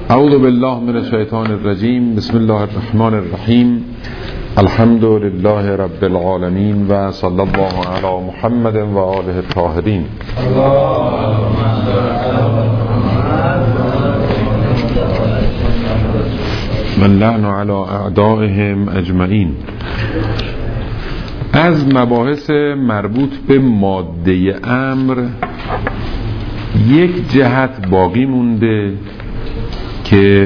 اعوذ بالله من الشیطان الرجیم. بسم الله الرحمن الرحیم. الحمد لله رب العالمین و صلی الله علی محمد و آله الطاهرین. و اللعن علی اعدائهم اجمعین. از مباحث مربوط به ماده امر یک جهت باقی مونده که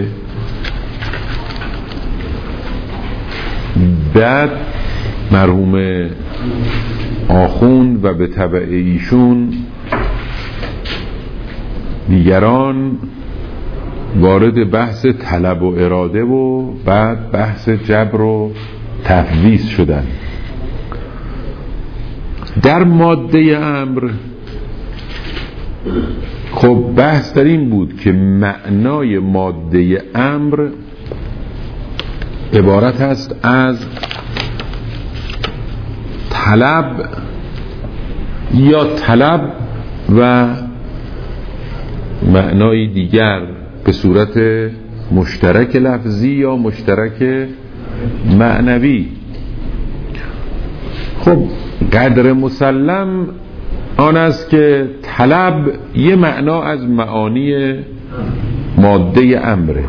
بعد مرحوم آخوند و به تبع ایشون دیگران وارد بحث طلب و اراده و بعد بحث جبر و تفویض شدن. در ماده امر خب بحث در این بود که معنای ماده امر عبارت است از طلب یا طلب و معنای دیگر به صورت مشترک لفظی یا مشترک معنوی. خب قدر مسلم آن است که طلب یه معنا از معانی ماده امره.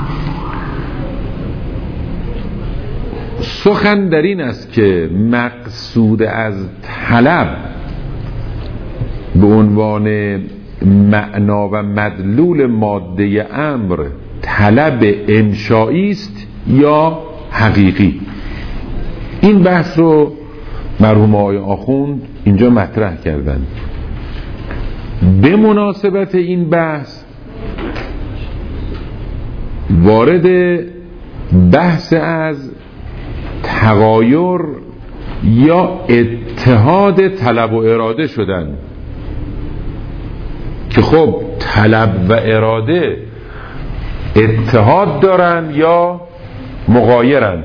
سخن در این است که مقصود از طلب به عنوان معنا و مدلول ماده امر طلب انشایی است یا حقیقی. این بحث رو مرحوم آقای آخوند اینجا مطرح کردن. به مناسبت این بحث وارد بحث از تغایر یا اتحاد طلب و اراده شدن که خب طلب و اراده اتحاد دارن یا مغایرن،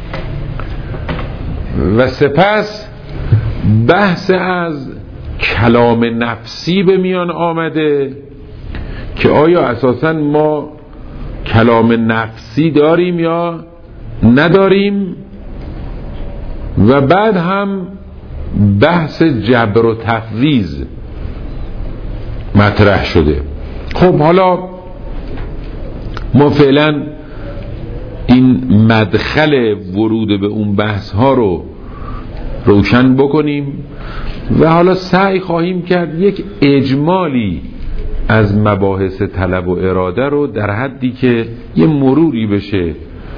و سپس بحث از کلام نفسی به میان آمده که آیا اساساً ما کلام نفسی داریم یا نداریم، و بعد هم بحث جبر و تفویض مطرح شده. خب حالا ما فعلا این مدخل ورود به اون بحث ها رو روشن بکنیم و حالا سعی خواهیم کرد یک اجمالی از مباحث طلب و اراده رو در حدی که یه مروری بشه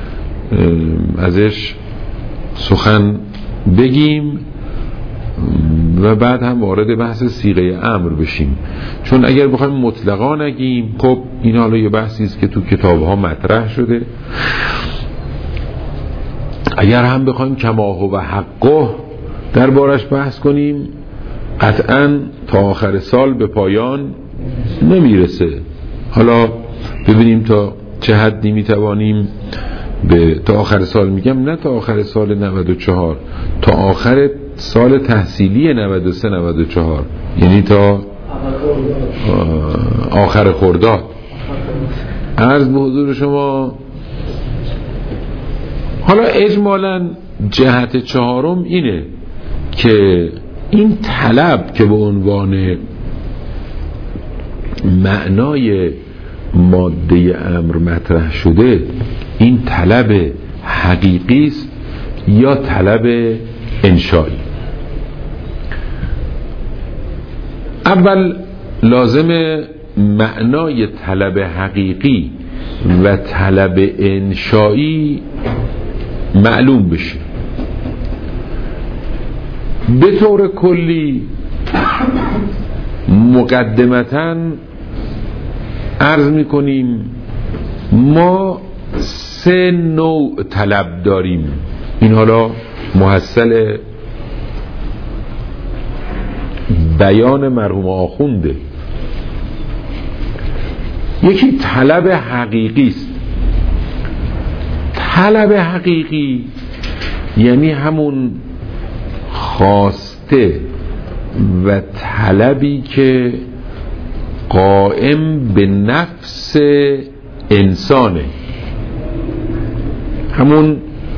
ازش سخن بگیم و بعد هم وارد بحث صیغه امر بشیم. چون اگر بخوایم مطلقا نگیم خب این حالا یه بحثی است که تو کتاب ها مطرح شده. اگر هم بخوایم کما هو حقه دربارش بحث کنیم قطعا تا آخر سال به پایان نمیرسه. حالا ببینیم تا چه حدی میتوانیم تا آخر سال، میگم نه تا آخر سال 94، تا آخر سال تحصیلی 93-94، یعنی تا آخر خرداد. عرض به حضور شما حالا اجمالاً جهت چهارم اینه که این طلب که به عنوان معنای ماده امر مطرح شده، این طلب حقیقی است یا طلب انشایی. اول لازم معنای طلب حقیقی و طلب انشایی معلوم بشه. به طور کلی مقدمتاً عرض میکنیم ما 3 نوع طلب داریم. این حالا محصل بیان مرحوم آخونده. یکی طلب حقیقی است. طلب حقیقی یعنی همون خواسته و طلبی که قائم به نفس انسانه، همون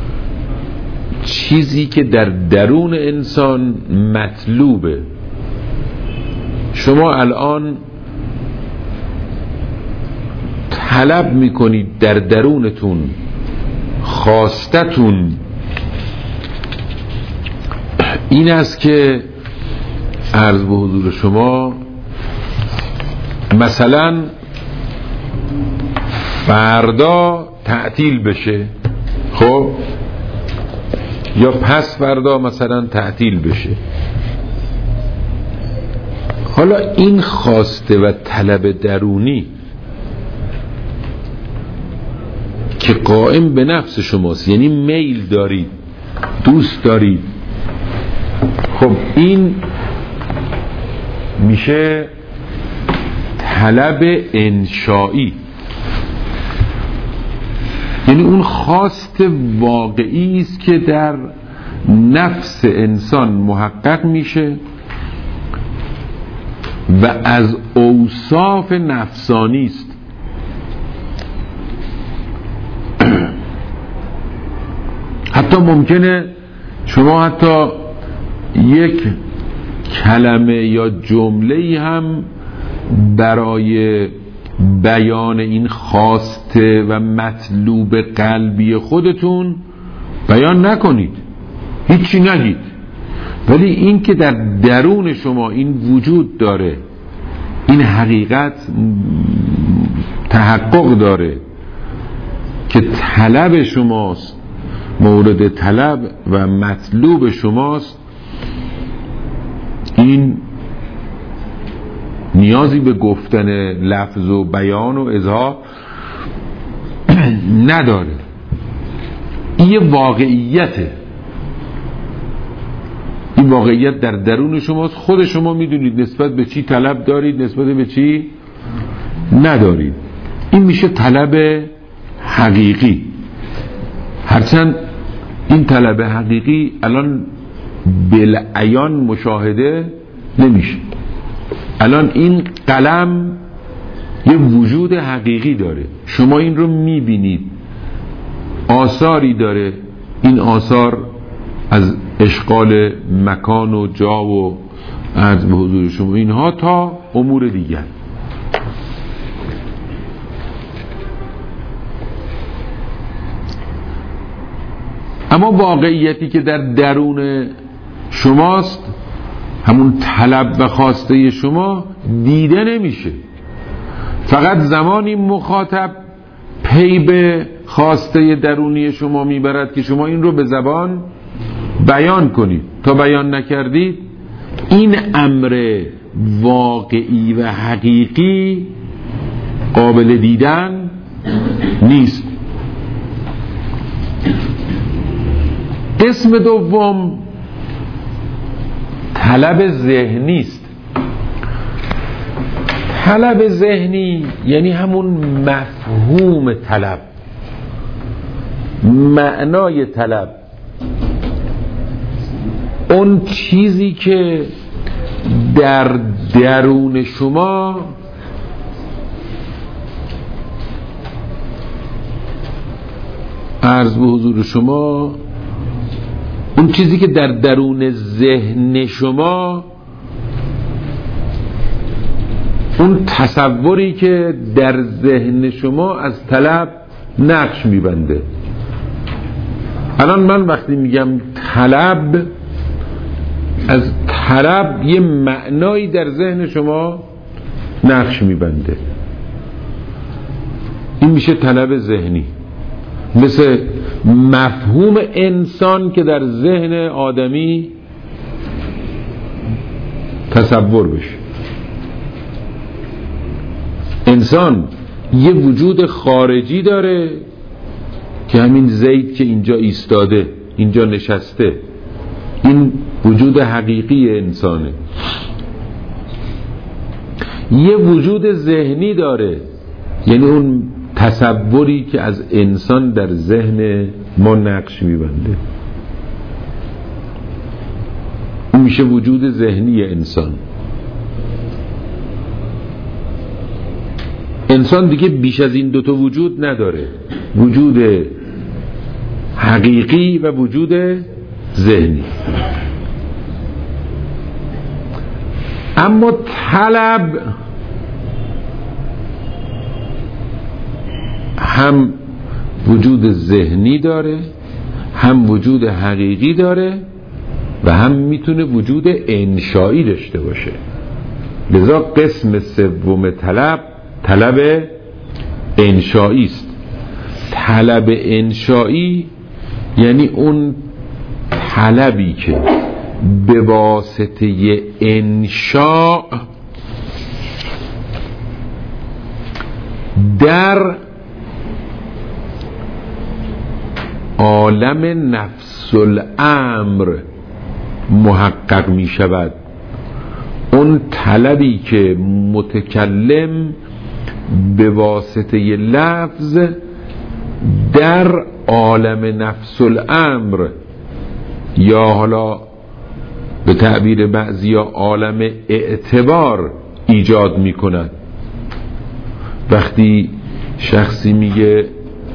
چیزی که در درون انسان مطلوبه. شما الان طلب میکنید در درونتون، خواستتون این است که عرض به حضور شما مثلا فردا تعطیل بشه، خب یا پس فردا مثلا تعطیل بشه. حالا این خواسته و طلب درونی که قائم به نفس شماست، یعنی میل دارید، دوست دارید، خب این میشه طلب انشایی، یعنی اون خواست واقعی است که در نفس انسان محقق میشه و از اوصاف نفسانی است. حتی ممکنه شما حتی یک کلمه یا جمله‌ای هم برای بیان این خواسته و مطلوب قلبی خودتون بیان نکنید، هیچی نگید، ولی این که در درون شما این وجود داره، این حقیقت تحقق داره که طلب شماست، مورد طلب و مطلوب شماست، این نیازی به گفتن لفظ و بیان و اظهار نداره. این یه واقعیته، این واقعیت در درون شماست. خود شما میدونید نسبت به چی طلب دارید، نسبت به چی ندارید. این میشه طلب حقیقی. هرچند این طلب حقیقی الان بالعیان مشاهده نمیشه. الان این قلم یه وجود حقیقی داره، شما این رو میبینید، آثاری داره. این آثار از اشغال مکان و جا و عرض به حضور شما اینها تا امور دیگر. اما واقعیتی که در درون شماست، همون طلب و خواسته شما دیده نمیشه. فقط زمانی مخاطب پی به خواسته درونی شما میبرد که شما این رو به زبان بیان کنید. تا بیان نکردید این امر واقعی و حقیقی قابل دیدن نیست. قسم دوم طلب ذهنی است. طلب ذهنی یعنی همون مفهوم طلب، معنای طلب، اون چیزی که در درون شما عرض به حضور شما، اون چیزی که در درون ذهن شما، اون تصوری که در ذهن شما از طلب نقش میبنده. الان من وقتی میگم طلب، از طلب یه معنایی در ذهن شما نقش میبنده. این میشه طلب ذهنی، مثل مفهوم انسان که در ذهن آدمی تصور بشه. انسان یه وجود خارجی داره که همین زید که اینجا ایستاده، اینجا نشسته، این وجود حقیقی انسانه. یه وجود ذهنی داره، یعنی اون تصوری که از انسان در ذهن ما نقش میبنده، اون میشه وجود ذهنی انسان. انسان دیگه بیش از این دوتا وجود نداره، وجود حقیقی و وجود ذهنی. اما طلب هم وجود ذهنی داره، هم وجود حقیقی داره و هم میتونه وجود انشایی داشته باشه. لذا قسم سوم طلب انشایی است. طلب انشایی یعنی اون طلبی که به واسطه انشاء در عالم نفس الامر محقق می شود. اون طلبی که متکلم به واسطه لفظ در عالم نفس الامر، یا حالا به تعبیر بعضیا عالم اعتبار ایجاد می کند. وقتی شخصی میگه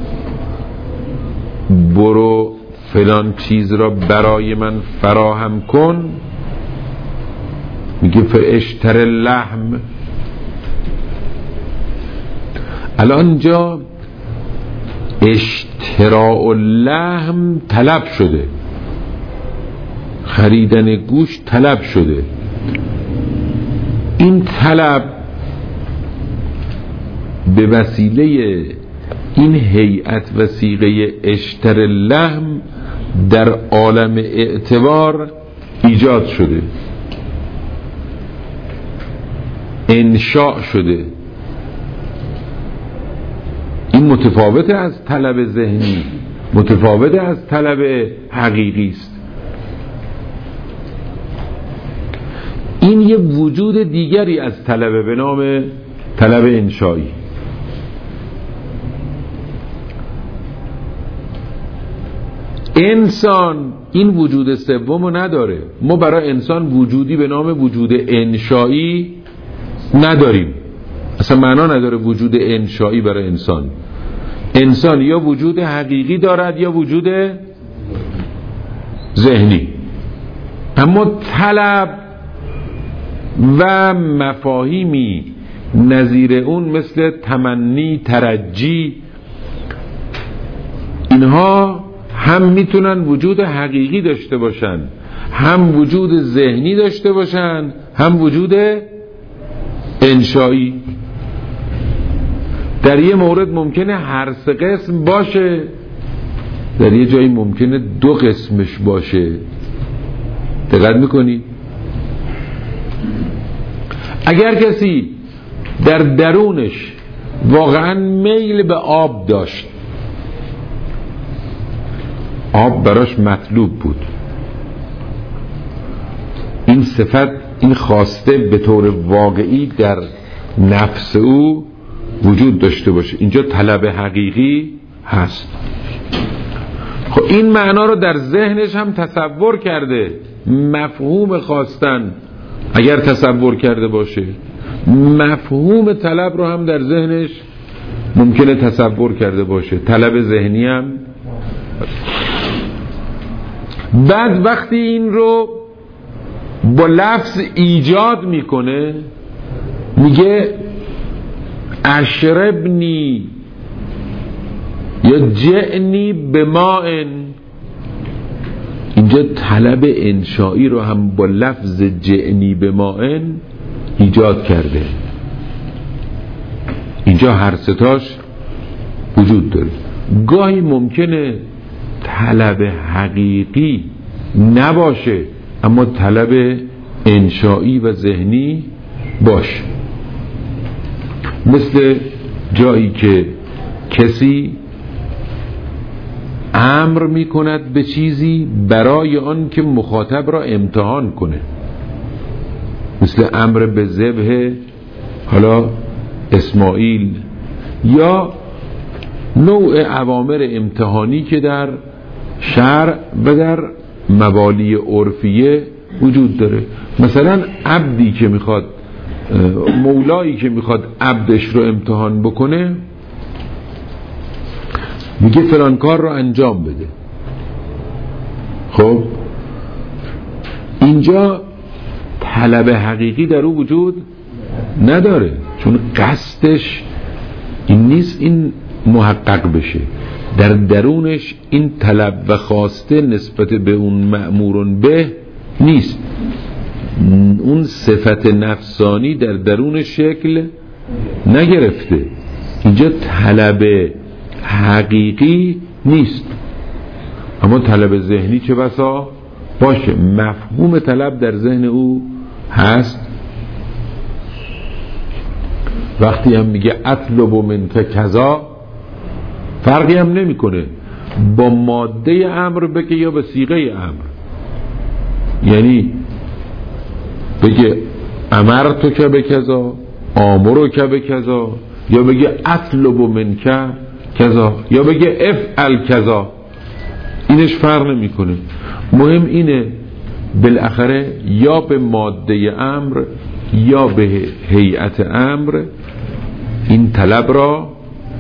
برو فلان چیز را برای من فراهم کن، میگه فاشتر اللحم. الان جا اشتراء اللحم طلب شده، خریدن گوشت طلب شده. این طلب به وسیله این هیئت و صیغه اشتر اللحم در عالم اعتبار ایجاد شده، انشاء شده. این متفاوت از طلب ذهنی، متفاوت از طلب حقیقی است. این یه وجود دیگری از طلب به نام طلب انشایی. انسان این وجود سومو نداره. ما برای انسان وجودی به نام وجود انشایی نداریم، اصلا معنا نداره وجود انشایی برای انسان. انسان یا وجود حقیقی دارد یا وجود ذهنی. اما طلب و مفاهیمی نظیر اون مثل تمنی، ترجی، اینها هم میتونن وجود حقیقی داشته باشن، هم وجود ذهنی داشته باشن، هم وجود انشایی. در یه مورد ممکنه هر سه قسم باشه، در یه جایی ممکنه دو قسمش باشه. دقت میکنی؟ اگر کسی در درونش واقعا میل به آب داشت، آب براش مطلوب بود، این صفت، این خواسته به طور واقعی در نفس او وجود داشته باشه، اینجا طلب حقیقی هست. خب این معنا رو در ذهنش هم تصور کرده، مفهوم خواستن اگر تصور کرده باشه، مفهوم طلب رو هم در ذهنش ممکنه تصور کرده باشه، طلب ذهنی هم. بعد وقتی این رو با لفظ ایجاد میکنه، میگه اشربنی یا جئنی بماء. اینجا طلب انشایی رو هم با لفظ جئنی بماء ایجاد کرده. اینجا هر ستاش وجود داره. گاهی ممکنه طلب حقیقی نباشه اما طلب انشایی و ذهنی باشه. مثل جایی که کسی امر می کند به چیزی برای آن که مخاطب را امتحان کنه، مثل امر به ذبح حالا اسماعیل، یا نوع اوامر امتحانی که در شرع و در موالی عرفیه وجود داره. مثلا عبدی که میخواد مولایی که میخواد عبدش رو امتحان بکنه میگه فلان کار رو انجام بده. خب اینجا طلب حقیقی در او وجود نداره، چون قصدش این نیست این محقق بشه، در درونش این طلب و خواسته نسبت به اون مأمورون به نیست، اون صفت نفسانی در درون شکل نگرفته. اینجا طلب حقیقی نیست، اما طلب ذهنی چه بسا باشه، مفهوم طلب در ذهن او هست. وقتی هم میگه اطلب منک کذا فرقی هم نمیکنه با ماده امر بگه یا به صیغه امر، یعنی بگه امرتک بکذا، آمرک بکذا، یا بگه اطلب منک کذا، یا بگه افعل کذا، اینش فرق نمیکنه. مهم اینه بالاخره یا به ماده امر یا به هیئت امر این طلب را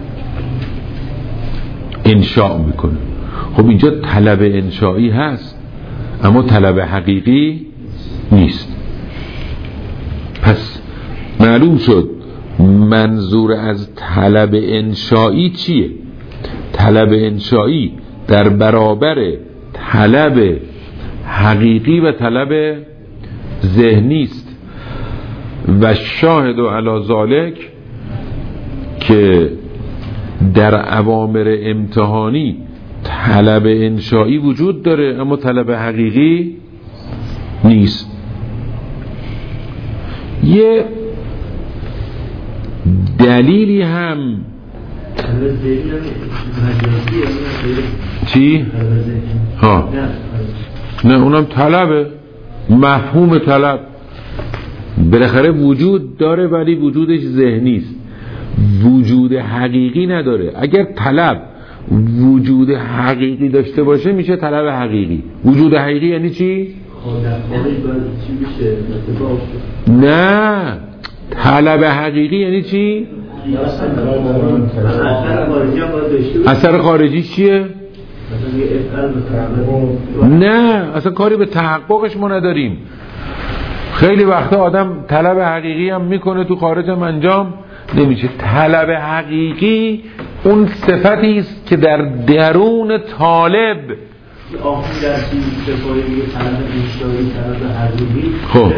انشاء میکنه. خب اینجا طلب انشایی هست اما طلب حقیقی نیست. پس معلوم شد منظور از طلب انشایی چیه. طلب انشایی در برابر طلب حقیقی و طلب ذهنی است و شاهد علی ذالک که در اوامر امتحانی طلب انشایی وجود داره اما طلب حقیقی نیست. یه دلیلی هم چی؟ ها نه اونم طلبه، مفهوم طلب بالاخره وجود داره ولی وجودش ذهنی است، وجود حقیقی نداره. اگر طلب وجود حقیقی داشته باشه میشه طلب حقیقی. وجود حقیقی یعنی چی؟ نه، طلب حقیقی یعنی چی؟ اثر خارجی چیه؟ نه، اصلا کاری به تحققش ما نداریم. خیلی وقتا آدم طلب حقیقی هم میکنه تو خارج هم انجام نمیشه. طلب حقیقی اون صفتی است که در درون طالب خب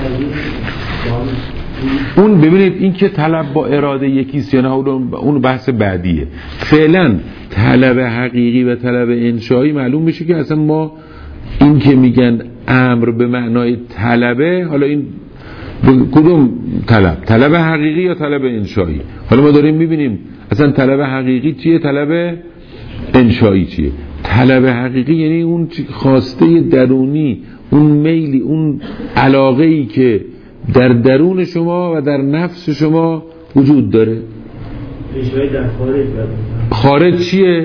اون ببینید این که طلب با اراده یکیست یا نه اون بحث بعدیه. فعلا طلب حقیقی و طلب انشایی معلوم میشه که اصلا ما این که میگن امر به معنای طلبه، حالا این کدوم طلب حقیقی یا طلب انشایی؟ حالا ما داریم میبینیم اصلا طلب حقیقی چیه، طلب انشایی چیه. طلب حقیقی یعنی اون خواسته درونی، اون میلی، اون علاقه‌ای که در درون شما و در نفس شما وجود داره. خارج چیه؟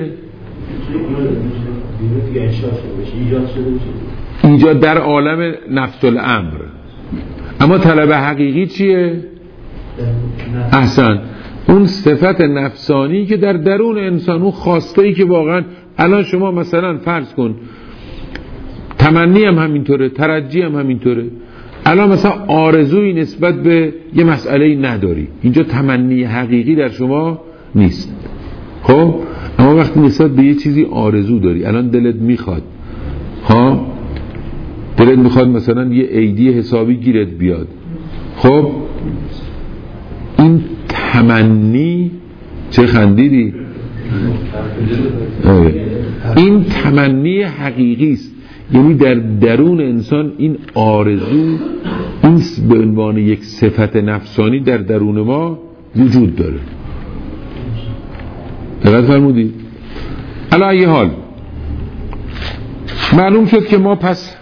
ایجاد در عالم نفس الامر. اما طلب حقیقی چیه؟ احسن، اون صفت نفسانی که در درون انسان، اون خواسته‌ای که واقعا الان شما مثلا فرض کن تمنی هم همینطوره، ترجی هم همینطوره. الان مثلا آرزوی نسبت به یه مسئله‌ای نداری، اینجا تمنی حقیقی در شما نیست. خب اما وقتی نسبت به یه چیزی آرزو داری، الان دلت میخواد، ها دلت میخواد مثلا یه عیدی حسابی گیرت بیاد، خب این تمنی، چه خندیدی؟ این تمنی حقیقی است، یعنی در درون انسان این آرزو، این به عنوان یک صفت نفسانی در درون ما وجود داره. دقت فرمودید؟ علی ای حال معلوم شد که ما پس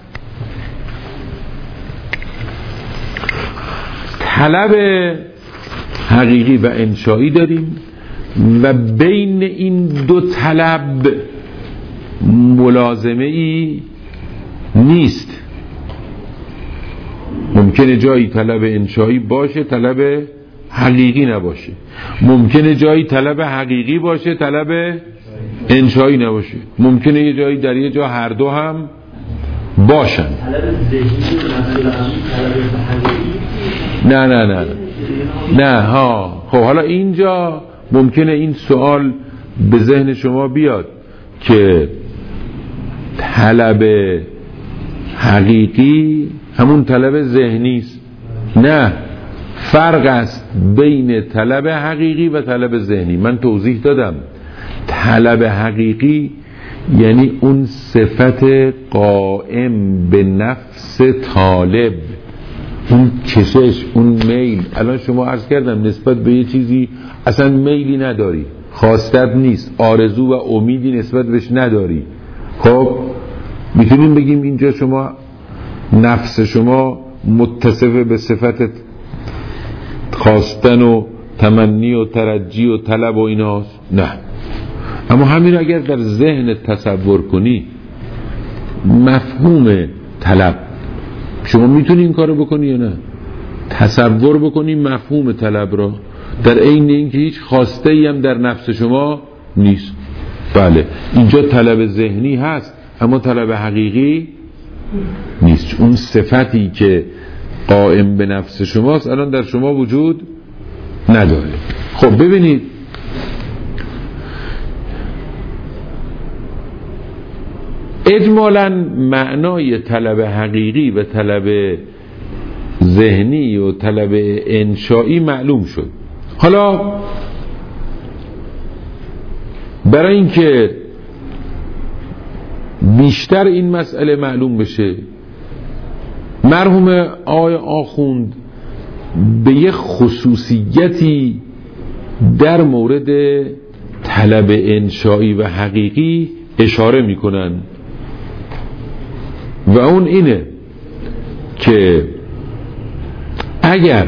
طلب حقیقی و انشایی داریم و بین این دو طلب ملازمه ای نیست. ممکنه جایی طلب انشایی باشه طلب حقیقی نباشه، ممکنه جایی طلب حقیقی باشه طلب انشایی نباشه، ممکنه یه جایی در یه جا هر دو هم باشن. نه ها. خب حالا اینجا ممکنه این سوال به ذهن شما بیاد که طلب حقیقی همون طلب ذهنی است. نه، فرق است بین طلب حقیقی و طلب ذهنی. من توضیح دادم طلب حقیقی یعنی اون صفت قائم به نفس طالب، اون کشش، اون میل. الان شما عرض کردم نسبت به یه چیزی اصلا میلی نداری، خواستت نیست، آرزو و امیدی نسبت بهش نداری. خب میتونیم بگیم اینجا شما نفس شما متصف به صفت خواستن و تمنی و ترجی و طلب و ایناست؟ نه. اما همین اگر در ذهن تصور کنی مفهوم طلب، شما میتونی این کارو بکنی یا نه؟ تصور بکنی مفهوم طلب را در عین اینکه هیچ خواسته ای هم در نفس شما نیست. بله، اینجا طلب ذهنی هست اما طلب حقیقی نیست. اون صفتی که قائم به نفس شماست الان در شما وجود نداره. خب ببینید اجمالاً معنای طلب حقیقی و طلب ذهنی و طلب انشایی معلوم شد. حالا برای اینکه بیشتر این مسئله معلوم بشه، مرحوم آقای آخوند به یه خصوصیتی در مورد طلب انشایی و حقیقی اشاره میکنن و اون اینه که اگر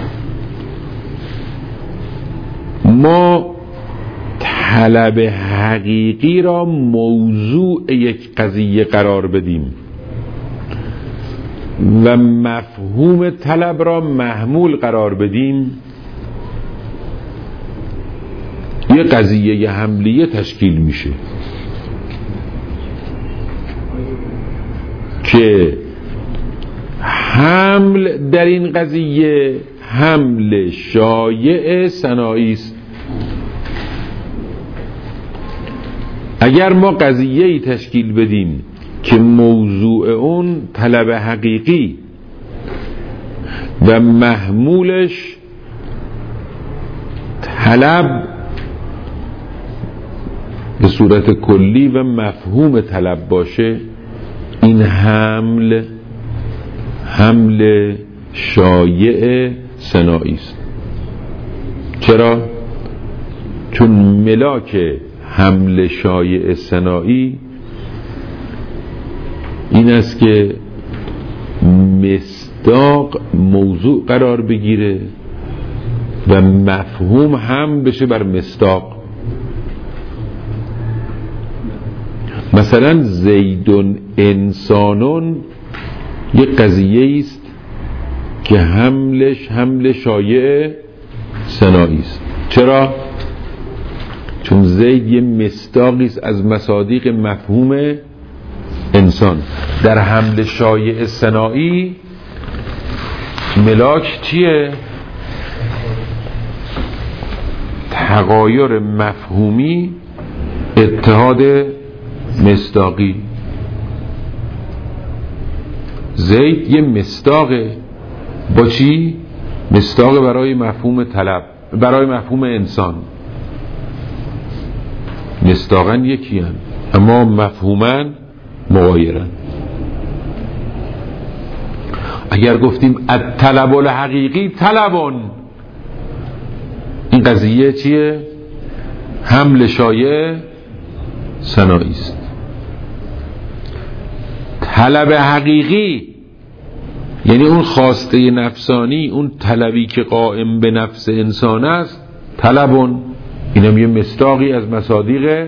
ما طلب حقیقی را موضوع یک قضیه قرار بدیم و مفهوم طلب را محمول قرار بدیم، یه قضیه حملیه تشکیل میشه که حمل در این قضیه حمل شایع صناعی است. اگر ما قضیه‌ای تشکیل بدیم که موضوع اون طلب حقیقی و محمولش طلب به صورت کلی و مفهوم طلب باشه، این حمل شایع صناعی است. چرا؟ چون ملاک حمل شایع صناعی این است که مصداق موضوع قرار بگیره و مفهوم هم بشه بر مصداق. مثلا زیدون انسانون یک قضیه است که حملش حمل شایع صناعی است. چرا؟ چون زید یه مصداقی است از مصادیق مفهوم انسان. در حمل شایع صناعی ملاک چیه؟ تغایر مفهومی، اتحاد مصداقی. زید یه مصداقه با چی؟ مصداق برای مفهوم طلب، برای مفهوم انسان. مصداقاً یکی هن اما مفهوماً مغایرن. اگر گفتیم الطلب الحقیقی طلبون، این قضیه چیه؟ حمل شایع صناعی است. طلب حقیقی یعنی اون خواسته نفسانی، اون طلبی که قائم به نفس انسان است، طلبون، اینم یه مصداقی از مصادیق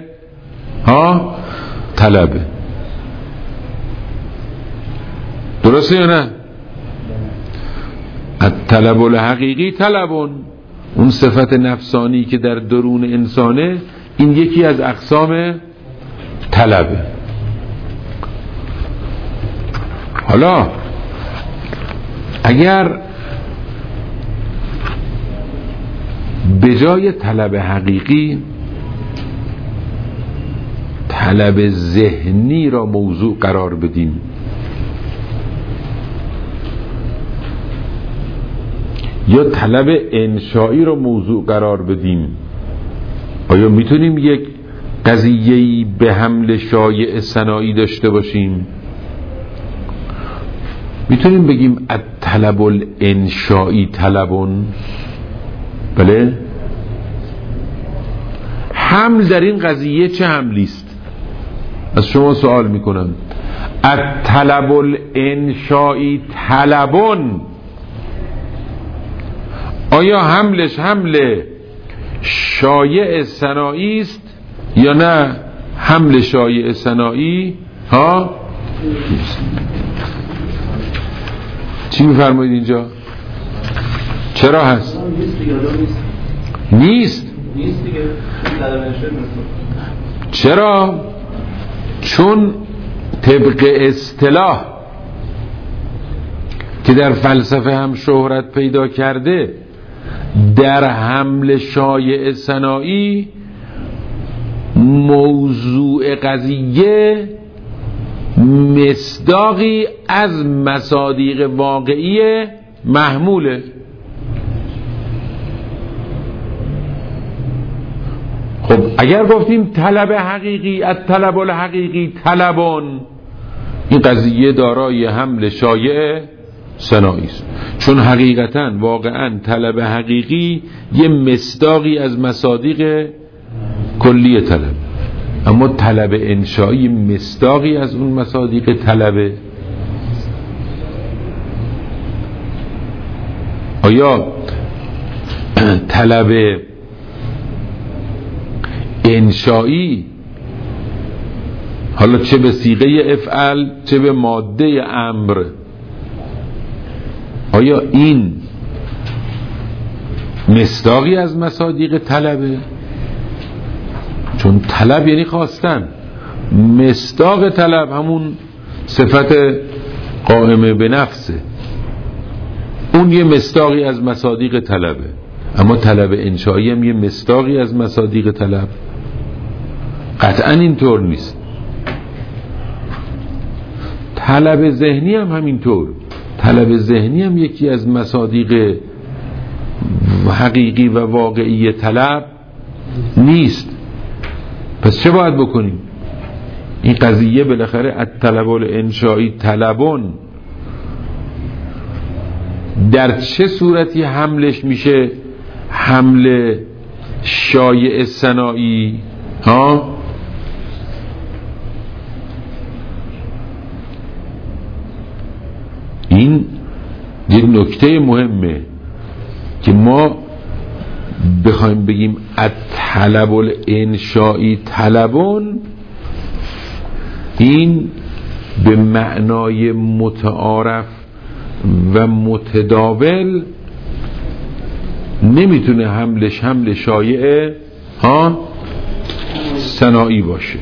طلبه. درسته یا نه؟ الطلب الحقیقی طلبون، اون صفت نفسانی که در درون انسانه، این یکی از اقسام طلبه. حالا اگر به جای طلب حقیقی طلب ذهنی را موضوع قرار بدیم، یا طلب انشایی را موضوع قرار بدیم، آیا میتونیم یک قضیه‌ای به حمل شایع صناعی داشته باشیم؟ میتونیم بگیم الطلب الانشایی طلبون؟ بله. حمل در این قضیه چه حملی است؟ از شما سوال میکنم. الطلب الانشایی طلبون، آیا حملش حمل شایع صناعی است یا نه حمل شایع صناعی ها؟ چی میفرمایید اینجا؟ چرا هست؟ نیست دیگه. چرا؟ چون طبق اصطلاح که در فلسفه هم شهرت پیدا کرده، در حمل شایع صناعی موضوع قضیه مصداقی از مصادیق واقعی محموله. خب اگر گفتیم طلب حقیقی، الطلب الحقیقی طلبون، این قضیه دارای حمل شایع صناعی است، چون حقیقتا واقعا طلب حقیقی یه مصداقی از مصادیق کلی طلب، اما طلب انشایی مصداقی از اون مصادیق طلبه. آیا طلب انشایی حالا چه به صیغه افعل چه به ماده امر، آیا این مصداقی از مصادیق طلبه؟ چون طلب یعنی خواستن، مصداق طلب همون صفت قائمه به نفسه، اون یه مصداقی از مصادیق طلبه، اما طلب انشایی هم یه مصداقی از مصادیق طلب؟ قطعا اینطور نیست. طلب ذهنی هم همینطور، طلب ذهنی هم یکی از مصادیق حقیقی و واقعی طلب نیست. پس چه باید بکنیم؟ این قضیه بالاخره الطلب الانشایی طلبون در چه صورتی حملش میشه حمل شایع صناعی ها؟ این یک نکته مهمه که ما بخوایم بگیم الطلب الانشایی طلبون، این به معنای متعارف و متداول نمیتونه حملش حمل شایع ها صناعی باشه.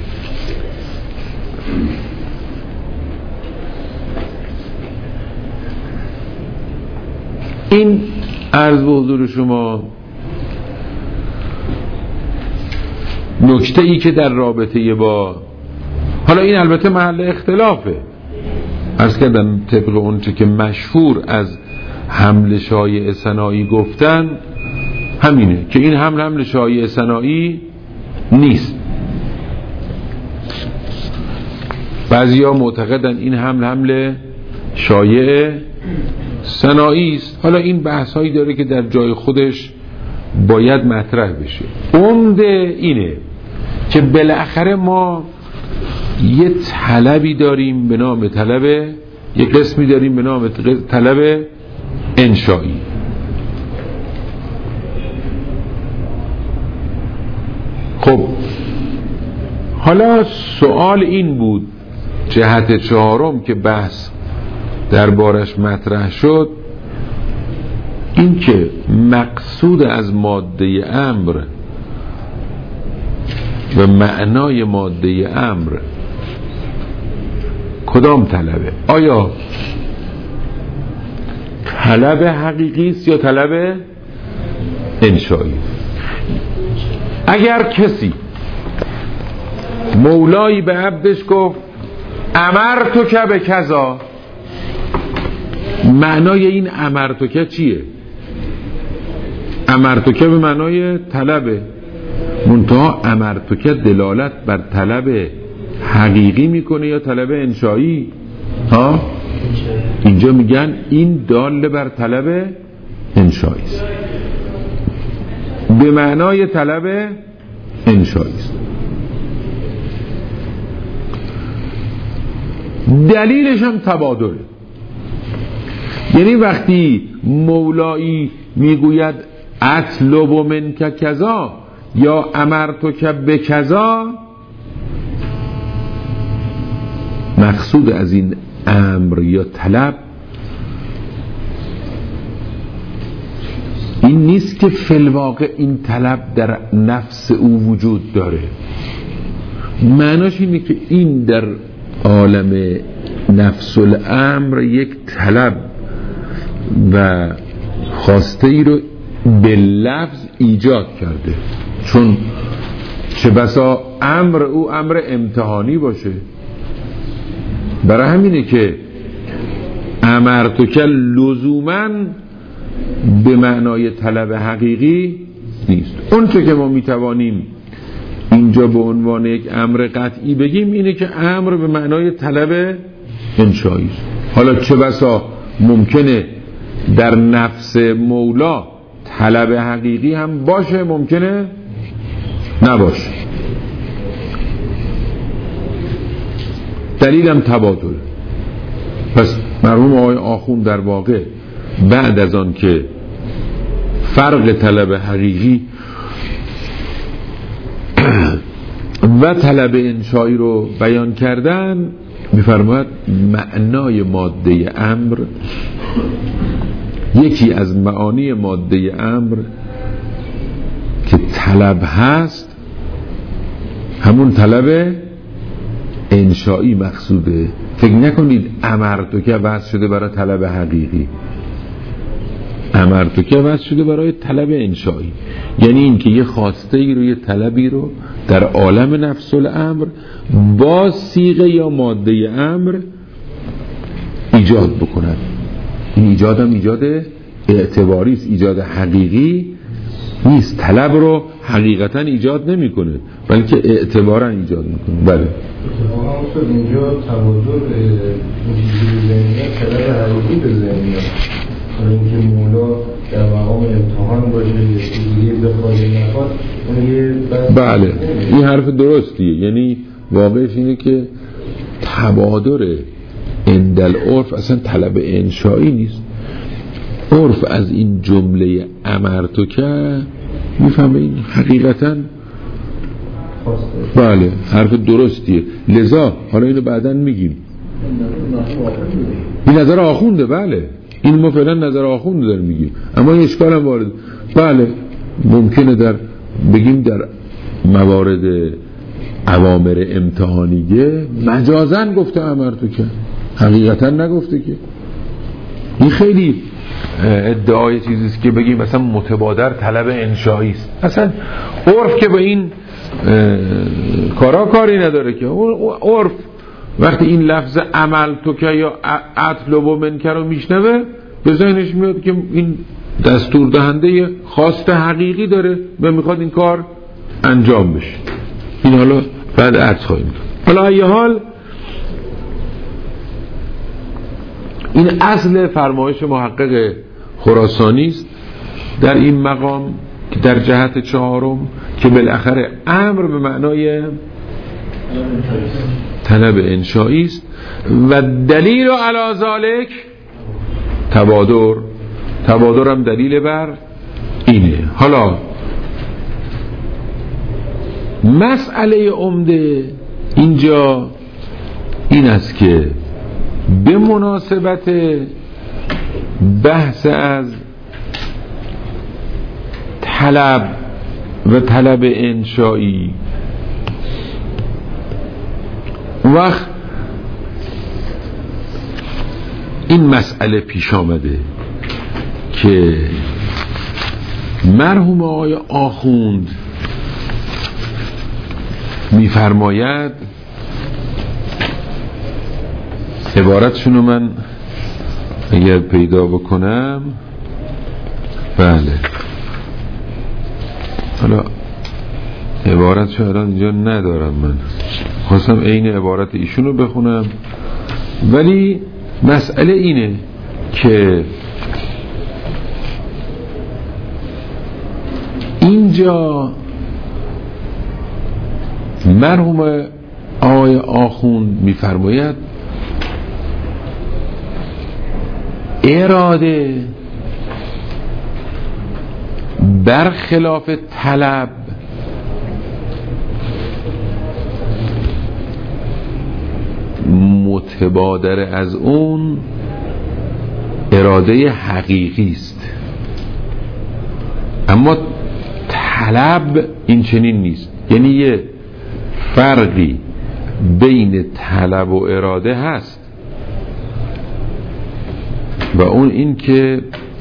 این عرض به حضور شما نکته ای که در رابطه با، حالا این البته محل اختلافه، عرض کردم طبق اون چه که مشهور از حمل شایع صناعی گفتن همینه که این حمل شایع صناعی نیست. بعضیا معتقدن این حمل شایع صناعی است. حالا این بحث هایی داره که در جای خودش باید مطرح بشه. عمده اینه که بالاخره ما یه طلبی داریم به نام طلب، یه قسمی داریم به نام طلب انشایی. خب حالا سوال این بود، جهت چهارم که بحث دربارش مطرح شد، این که مقصود از ماده امر و معنای ماده امر کدام طلبه؟ آیا طلب حقیقی است یا طلب انشایی؟ اگر کسی مولایی به عبدش گفت امرتک به کذا، معنای این امرتک چیه؟ امرتک به معنای طلبه، منتها امرتک دلالت بر طلب حقیقی میکنه یا طلب انشایی؟ ها؟ اینجا میگن این دال بر طلب انشایی است، به معنای طلب انشایی است. دلیلش هم تبادله، یعنی وقتی مولایی میگوید اطلب منک کذا یا امرتک بکذا، مقصود از این امر یا طلب این نیست که فی الواقع این طلب در نفس او وجود داره، معناش اینه که این در عالم نفس الامر یک طلب و خواسته ای رو به لفظ ایجاد کرده، چون چه بسا امر او امر امتحانی باشه. برای همینه که امرتک لزوماً به معنای طلب حقیقی نیست. اون چه که ما میتوانیم اینجا به عنوان یک امر قطعی بگیم اینه که امر به معنای طلب انشایی است. حالا چه بسا ممکنه در نفس مولا طلب حقیقی هم باشه، ممکنه نباشه. دلیلم تبادل. پس مرحوم آقای آخوند در واقع بعد از آن که فرق طلب حقیقی و طلب انشایی رو بیان کردن، می‌فرماید معنای ماده امر، یکی از معانی ماده امر که طلب هست همون طلب انشایی مقصوده. فکر نکنید امرتک وضع شده برای طلب حقیقی، امرتک وضع شده برای طلب انشایی، یعنی این که یه خواسته ای رو، یه طلبی رو در عالم نفس الامر با صیغه یا ماده امر ایجاد بکنن. این ایجاد هم ایجاد اعتباری است، ایجاد حقیقی نیست. طلب رو حقیقتا ایجاد نمی کنه بلکه اعتبارا ایجاد میکنه. بله اینجا تبادل ذهنیت طلب حقیقی به ذهنیت، اینکه مولا در مقام امتحان باشه یه بخواد نخواد. بله این حرف درستیه، یعنی واقعش اینه که تبادل اندل عرف اصلا طلب انشایی نیست. عرف از این جمله امرتک میفهمه این حقیقتا بله حرف درستیه. لذا حالا اینو بعداً میگیم، این نظر آخونده. بله این ما فعلا نظر آخونده داریم میگیم، اما این اشکال هم وارد. بله ممکنه در بگیم در موارد اوامر امتحانیه مجازن گفته امرتک، حقیقتا نگفته که. این خیلی ادعای چیزیست که بگیم مثلا متبادر طلب انشایی است. اصلا عرف که با این کاری نداره که. عرف وقتی این لفظ عمل تو که یا اطلب و منکر رو میشنوه به ذهنش میاد که این دستور دهنده خواست حقیقی داره و میخواد این کار انجام بشه. این حالا بعد عرض خواهیم کرد. حالا یه حال این اصل فرمایش محقق خراسانی است در این مقام که در جهت چهارم که بالاخره امر به معنای طلب انشایی است و دلیل علی ذالک تبادر هم دلیل بر اینه. حالا مسئله عمده اینجا این است که به مناسبت بحث از طلب و طلب انشایی. وقت این مسئله پیش آمده که مرحوم آقای آخوند میفرماید، عبارتشونو من اگر پیدا بکنم، بله حالا عبارتشو الان اینجا ندارم، من خواستم عین عبارت ایشونو بخونم، ولی مسئله اینه که اینجا مرحوم آقای آخوند میفرماید اراده برخلاف طلب متبادر از اون اراده حقیقی است، اما طلب این چنین نیست. یعنی یه فرقی بین طلب و اراده هست و اون این که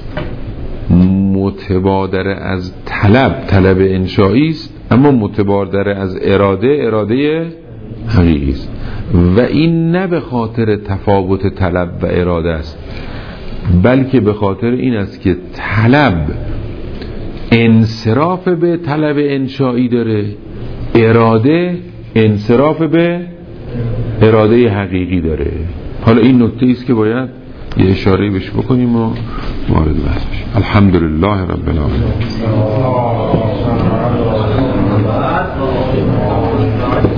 متبادر از طلب انشایی است، اما متبادر از اراده حقیقی است. و این نه به خاطر تفاوت طلب و اراده است، بلکه به خاطر این است که طلب انصراف به طلب انشایی داره، اراده انصراف به اراده حقیقی داره. حالا این نکته است که باید یه اشاره بهش بکنیم و وارد بحث بشیم. الحمدلله رب العالمین.